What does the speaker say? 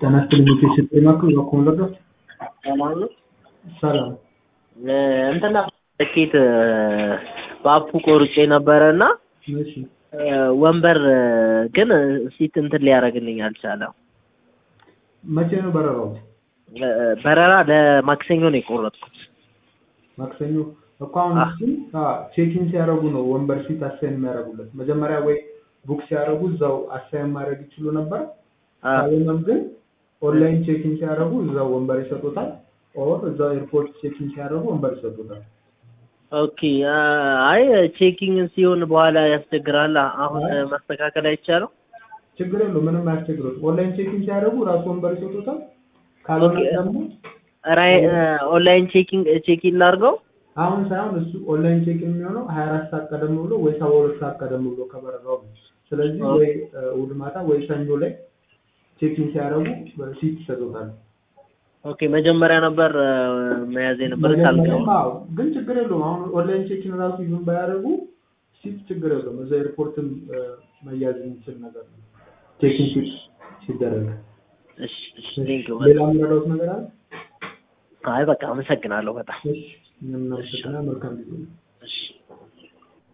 ጤናስጥልኝ ኑትሪሽን ማዕከል በኩል ለዶት ማለት ሰላም እንትና ትኬት በአፑ ቆርጬ ነበረና እሺ ወንበር ግን ሲት እንትን ሊያደርግልኝ አልቻለም። መቼ ነው በረራው? በረራ ለማክሰኞ ነው የቆረጥኩት። ማክሰኞ እኮ አሁን ቼኪን ሲያደርጉ ነው ወንበር ሲት አሳይን የሚያደርጉለት። መጀመሪያ ወይ ቡክ ሲያደርጉ እዛው አሳይን ማድረግ ይችሉ ነበር። ካልሆነም ግን ኦንላይን ቼኪን ሲያደርጉ እዛው ወንበር ይሰጡታል። ኦር እዛው ኤርፖርት ቼኪን ሲያደርጉ ወንበር ይሰጡታል። ኦኬ አይ ቼኪንግ ሲሆን በኋላ ያስቸግራል። አሁን ማስተካከል አይቻልም። ችግር የለውም ምንም አያስቸግሩት። ኦንላይን ቼኪን ሲያደርጉ ራሱ ወንበር ይሰጡታል። ካልሆነ ደግሞ ኦንላይን ቼኪን ላድርገው። አሁን ሳይሆን እሱ ኦንላይን ቼክ የሚሆነው 24 ሰዓት ቀደም ብሎ ወይ 72 ሰዓት ቀደም ብሎ ከበረራው። ስለዚህ ወይ እሑድ ማታ ወይ ሰኞ ላይ ቼኪን ሲያደርጉ ሲት ይሰጡታል። ኦኬ መጀመሪያ ነበር መያዝ የነበረ ካልከው። ግን ችግር የለውም። አሁን ኦንላይን ቼኪን ራሱ ይሁን ባያደርጉ ሲት ችግር የለውም። እዛ ኤርፖርትም መያዝ የሚችል ነገር ነው ቼኪን ሲት ሲደረግ። እሺ ቴንኪው። ሌላ ምንድነው ነገር አለ? አይ በቃ አመሰግናለሁ በጣም። እሺ ምንም ነው። መልካም ጊዜ። እሺ